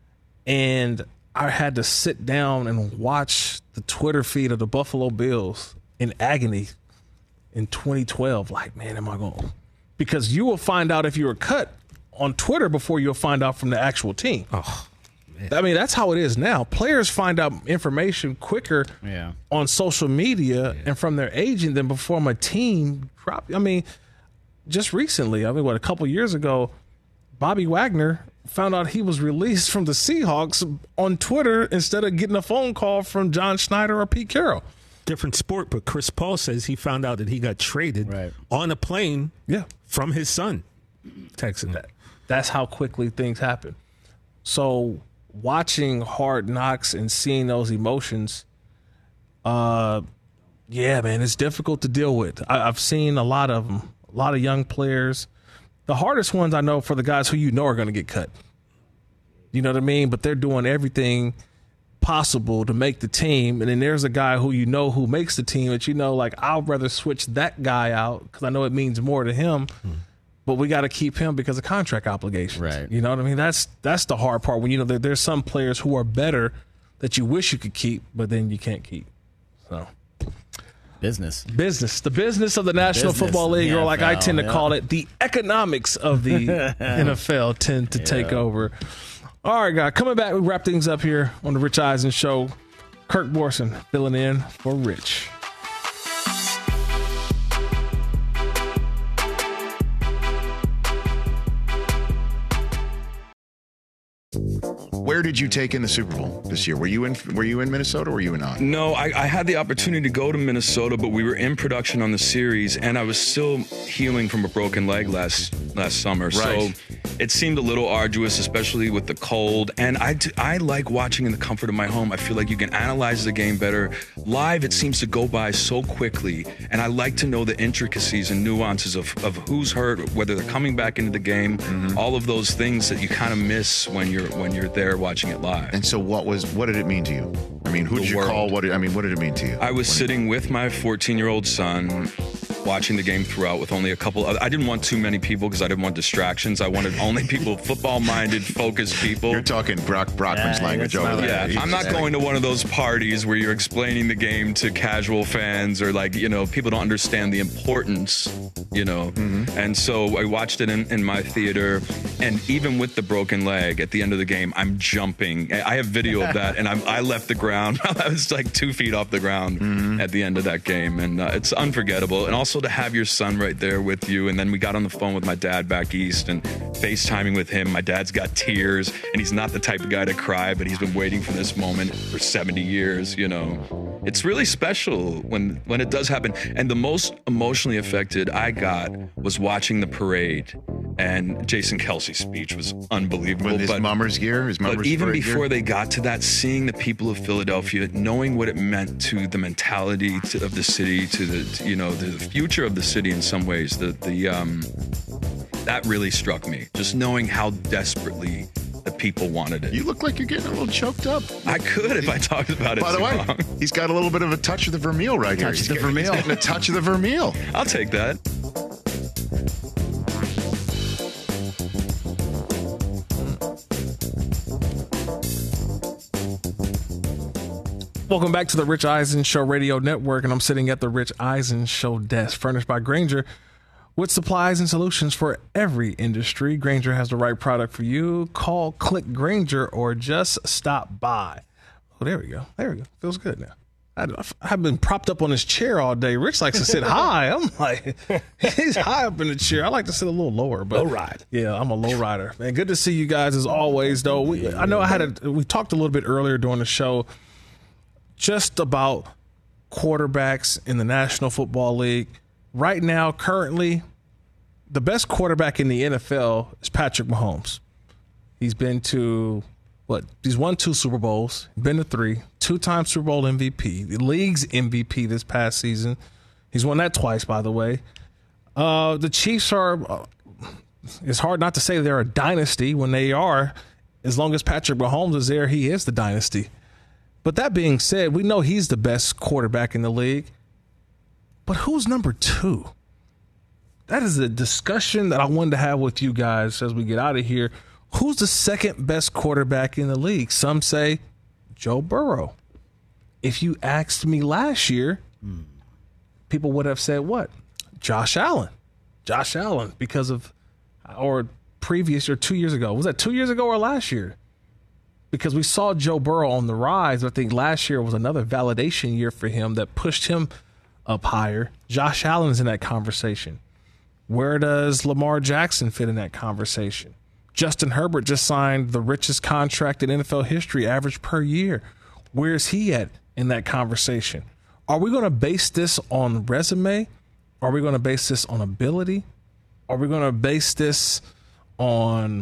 and I had to sit down and watch the Twitter feed of the Buffalo Bills in agony in twenty twelve. Like, man, am I going to... Because you will find out if you were cut on Twitter before you'll find out from the actual team. Oh, man. I mean, that's how it is now. Players find out information quicker yeah. on social media yeah. and from their agent than before my team dropped. I mean, just recently, I mean, what, a couple years ago, Bobby Wagner found out he was released from the Seahawks on Twitter instead of getting a phone call from John Schneider or Pete Carroll. Different sport, but Chris Paul says he found out that he got traded right. on a plane yeah. from his son, texting that. That's how quickly things happen. So watching Hard Knocks and seeing those emotions, uh, yeah, man, it's difficult to deal with. I, I've seen a lot of them, a lot of young players. The hardest ones I know for the guys who you know are going to get cut. You know what I mean? But they're doing everything possible to make the team, and then there's a guy who you know who makes the team that you know, like, I'd rather switch that guy out because I know it means more to him, hmm. but we got to keep him because of contract obligations. Right. You know what I mean? That's that's the hard part when you know that there's some players who are better that you wish you could keep, but then you can't keep. So, Business. Business. The business of the National Business Football League, of the or like I N F L, tend to yeah. call it, the economics of the N F L tend to Yeah. take over. All right, guys. Coming back, we wrap things up here on the Rich Eisen Show. Kirk Morrison filling in for Rich. Where did you take in the Super Bowl this year? Were you in Were you in Minnesota or were you not? No, I, I had the opportunity to go to Minnesota, but we were in production on the series, and I was still healing from a broken leg last last summer. Right. So it seemed a little arduous, especially with the cold. And I, d- I like watching in the comfort of my home. I feel like you can analyze the game better. Live, it seems to go by so quickly, and I like to know the intricacies and nuances of, of who's hurt, whether they're coming back into the game, Mm-hmm. all of those things that you kind of miss when you're when you're there watching it live. And so, what was what did it mean to you? I mean, who The did you world. call? What did, I mean, what did it mean to you? I was When- sitting with my fourteen-year-old son, watching the game throughout with only a couple. I didn't want too many people because I didn't want distractions. I wanted only people, football-minded, focused people. You're talking Brock Brockman's Yeah, language that's over my there. Yeah, He's I'm not just going to one of those parties where you're explaining the game to casual fans or like, you know, people don't understand the importance, you know. Mm-hmm. And so I watched it in, in my theater, and even with the broken leg at the end of the game, I'm jumping. I have video of that, and I'm, I left the ground. I was like two feet off the ground Mm-hmm. at the end of that game, and uh, it's unforgettable. And also to have your son right there with you, and then we got on the phone with my dad back east and FaceTiming with him. My dad's got tears, and he's not the type of guy to cry, but he's been waiting for this moment for seventy years, you know. It's really special when when it does happen. And the most emotionally affected I got was watching the parade, and Jason Kelsey's speech was unbelievable. With his but, mummers gear, his mummers but even parade gear? before they got to that, seeing the people of Philadelphia, knowing what it meant to the mentality to, of the city, to the to, you know the future of the city in some ways, the the um that really struck me. Just knowing how desperately the people wanted it. You look like you're getting a little choked up. I could if I talked about it. By the too way, long. he's got a little bit of a touch of the Vermeil right here. Touch He's of the getting- he's Vermeil. getting a touch of the Vermeil. I'll take that. Welcome back to the Rich Eisen Show Radio Network, and I'm sitting at the Rich Eisen Show desk, furnished by Grainger, with supplies and solutions for every industry. Grainger has the right product for you. Call, click Grainger, or just stop by. Oh, there we go. There we go. Feels good now. I, I've been propped up on this chair all day. Rich likes to sit high. I'm like, he's high up in the chair. I like to sit a little lower, but Low ride. Yeah, I'm a low rider. Man, good to see you guys as always. Though we, I know I had a. We talked a little bit earlier during the show, just about quarterbacks in the National Football League. Right now, currently, the best quarterback in the N F L is Patrick Mahomes. He's been to, what, he's won two Super Bowls, been to three, two-time Super Bowl M V P, the league's M V P this past season. He's won that twice, by the way. Uh, the Chiefs are, uh, it's hard not to say they're a dynasty when they are. As long as Patrick Mahomes is there, he is the dynasty. But that being said, we know he's the best quarterback in the league. But who's number two? That is a discussion that I wanted to have with you guys as we get out of here. Who's the second best quarterback in the league? Some say Joe Burrow. If you asked me last year, people would have said what? Josh Allen. Josh Allen, because of, or previous or two years ago. Was that two years ago or last year? Because we saw Joe Burrow on the rise. I think last year was another validation year for him that pushed him up higher. Josh Allen's in that conversation. Where does Lamar Jackson fit in that conversation? Justin Herbert just signed the richest contract in N F L history, average per year. Where's he at in that conversation? Are we going to base this on resume? Are we going to base this on ability? Are we going to base this on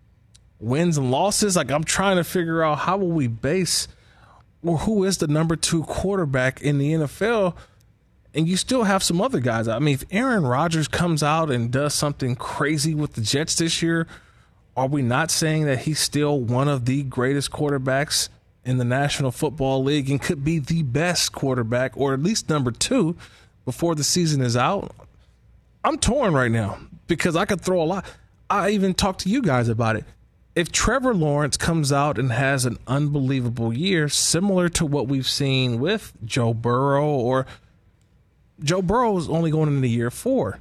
wins and losses? Like, I'm trying to figure out how will we base, or who is the number two quarterback in the N F L? And you still have some other guys. I mean, if Aaron Rodgers comes out and does something crazy with the Jets this year, are we not saying that he's still one of the greatest quarterbacks in the National Football League and could be the best quarterback, or at least number two, before the season is out? I'm torn right now because I could throw a lot. I even talked to you guys about it. If Trevor Lawrence comes out and has an unbelievable year, similar to what we've seen with Joe Burrow, or Joe Burrow is only going into year four.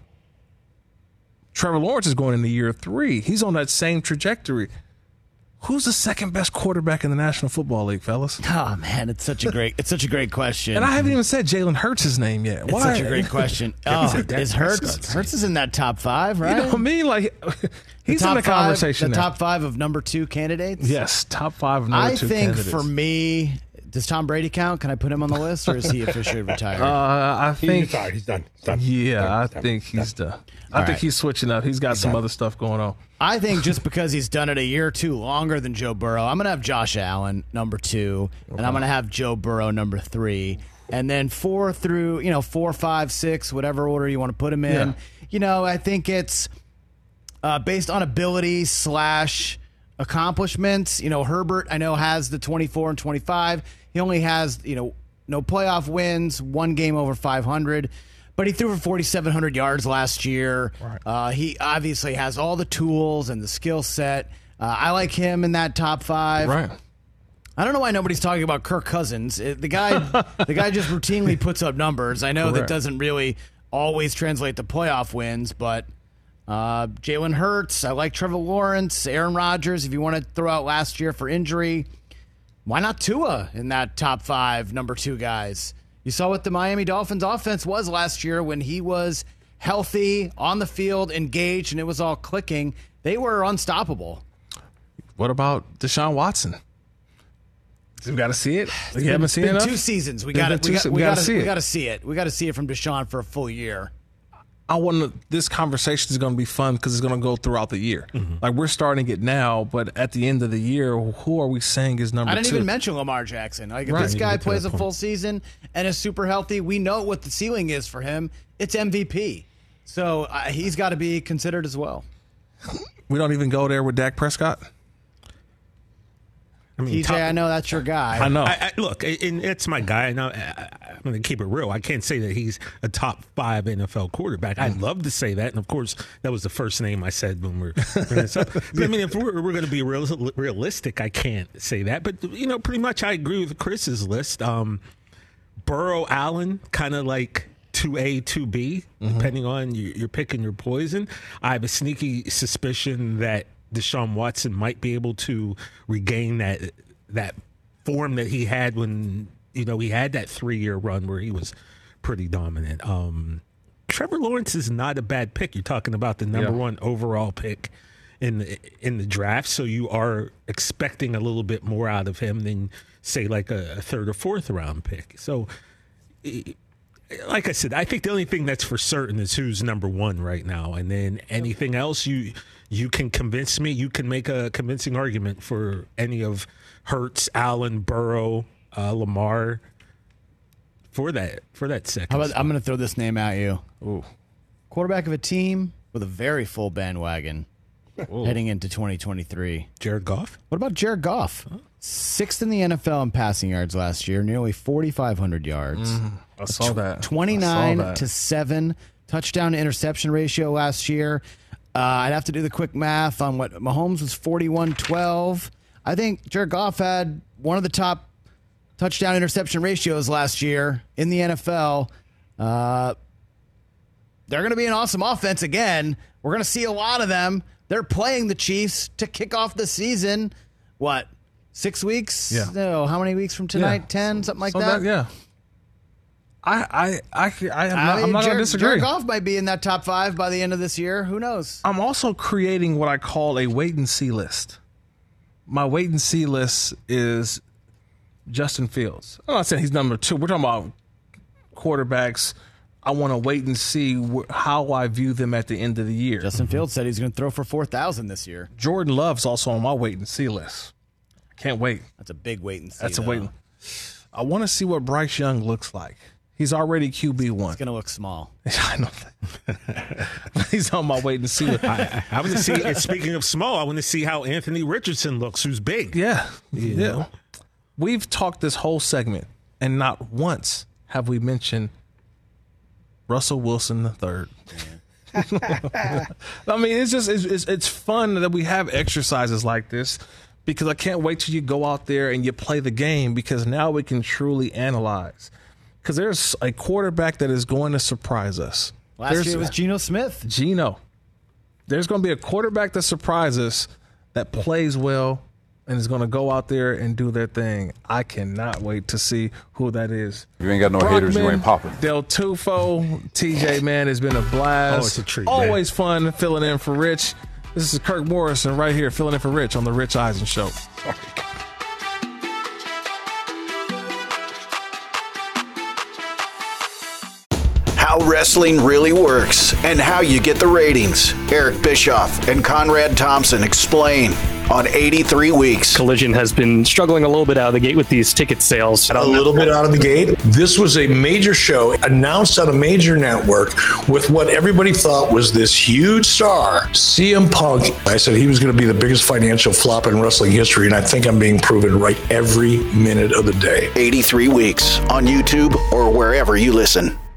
Trevor Lawrence is going into year three. He's on that same trajectory. Who's the second best quarterback in the National Football League, fellas? Oh man, it's such a great it's such a great question. And I haven't even said Jalen Hurts' name yet. It's Why? such a great question. Oh, is Hurts Hurts is in that top five, right? You know what I mean? Like he's the in the five, conversation. The now. top five of number two candidates. Yes, top five of number I two think candidates. for me, does Tom Brady count? Can I put him on the list, or is he officially retired? Uh, I think he's retired. He's done. He's done. Yeah, done. I Done. think he's done. I All think right. he's switching up. He's got some other stuff going on. I think just because he's done it a year or two longer than Joe Burrow, I'm going to have Josh Allen number two, and I'm going to have Joe Burrow number three, and then four through, you know, four, five, six, whatever order you want to put him in. Yeah. You know, I think it's uh, based on ability slash accomplishments. You know, Herbert, I know, has the twenty-four and twenty-five. He only has, you know, no playoff wins, one game over five hundred. But he threw for forty-seven hundred yards last year. Right. Uh, he obviously has all the tools and the skill set. Uh, I like him in that top five. Right. I don't know why nobody's talking about Kirk Cousins. It- the guy, the guy just routinely puts up numbers. I know that Correct. doesn't really always translate to playoff wins, but uh, Jalen Hurts. I like Trevor Lawrence, Aaron Rodgers. If you want to throw out last year for injury, why not Tua in that top five, number two guys? You saw what the Miami Dolphins offense was last year when he was healthy, on the field, engaged, and it was all clicking. They were unstoppable. What about Deshaun Watson? We got to see it. You It's haven't been, seen been enough? two seasons. We It's got been to two we se- got we we gotta got see to it. we got to see it. We got to see it from Deshaun for a full year. I want to, this conversation is going to be fun because it's going to go throughout the year. Mm-hmm. Like we're starting it now, but at the end of the year, who are we saying is number I didn't two? even mention Lamar Jackson. Like if Right. this You guy get to plays that a point. full season and is super healthy, we know what the ceiling is for him. It's M V P. So uh, he's got to be considered as well. We don't even go there with Dak Prescott. I mean, T J, top- I know that's your guy. I know. I, I, look, and it's my guy. And I, I, I'm going to keep it real. I can't say that he's a top five N F L quarterback. I'd love to say that, and of course, that was the first name I said when we're. so, but I mean, if we're, we're going to be real, realistic, I can't say that. But you know, pretty much, I agree with Chris's list. Um, Burrow, Allen, kind of like two A, two B, depending on you, you're picking your poison. I have a sneaky suspicion that Deshaun Watson might be able to regain that that form that he had when you know he had that three year run where he was pretty dominant. Um, Trevor Lawrence is not a bad pick. You're talking about the number Yeah. one overall pick in the in the draft, so you are expecting a little bit more out of him than say like a, a third or fourth round pick. So. It, Like I said, I think the only thing that's for certain is who's number one right now, and then anything else you you can convince me. You can make a convincing argument for any of Hurts, Allen, Burrow, uh, Lamar for that for that second. How about, spot. I'm going to throw this name at you. Ooh. Quarterback of a team with a very full bandwagon heading into twenty twenty-three. Jared Goff? What about Jared Goff? Sixth in the N F L in passing yards last year, nearly forty-five hundred yards. Mm, I saw that. twenty-nine I saw that. to seven touchdown to interception ratio last year. Uh, I'd have to do the quick math on what Mahomes was forty-one twelve. I think Jared Goff had one of the top touchdown interception ratios last year in the N F L. Uh, they're going to be an awesome offense again. We're going to see a lot of them. They're playing the Chiefs to kick off the season. What, six weeks? Yeah. No, how many weeks from tonight? Yeah. Ten, something like So that? yeah. I I I, I am I not, mean, I'm not going Jared- to disagree. Jared Goff might be in that top five by the end of this year. Who knows? I'm also creating what I call a wait and see list. My wait and see list is Justin Fields. I'm not saying he's number two. We're talking about quarterbacks. I want to wait and see wh- how I view them at the end of the year. Justin Fields said he's going to throw for four thousand this year. Jordan Love's also on my wait and see list. I can't wait. That's a big wait and see. That's a though. wait. I want to see what Bryce Young looks like. He's already Q B one. He's going to look small. I know that. He's on my wait and see. What, I, I want to see. And speaking of small, I want to see how Anthony Richardson looks, who's big. Yeah, You yeah. know? We've talked this whole segment, and not once have we mentioned Russell Wilson the third. I mean, it's just it's, it's it's fun that we have exercises like this because I can't wait till you go out there and you play the game because now we can truly analyze. because there's a quarterback that is going to surprise us. Last there's, year it was Geno Smith. Geno. There's going to be a quarterback that surprises that plays well and is going to go out there and do their thing. I cannot wait to see who that is. If you ain't got no Brockman, haters, you ain't popping. Del Tufo, T J, man, it's been a blast. Oh, it's a treat, Always fun filling in for Rich. This is Kirk Morrison right here filling in for Rich on The Rich Eisen Show. Sorry. How wrestling really works and how you get the ratings. Eric Bischoff and Conrad Thompson explain on eighty-three weeks. Collision has been struggling a little bit out of the gate with these ticket sales. A little bit out of the gate. This was a major show announced on a major network with what everybody thought was this huge star, C M Punk. I said he was going to be the biggest financial flop in wrestling history, and I think I'm being proven right every minute of the day. eighty-three weeks on YouTube or wherever you listen.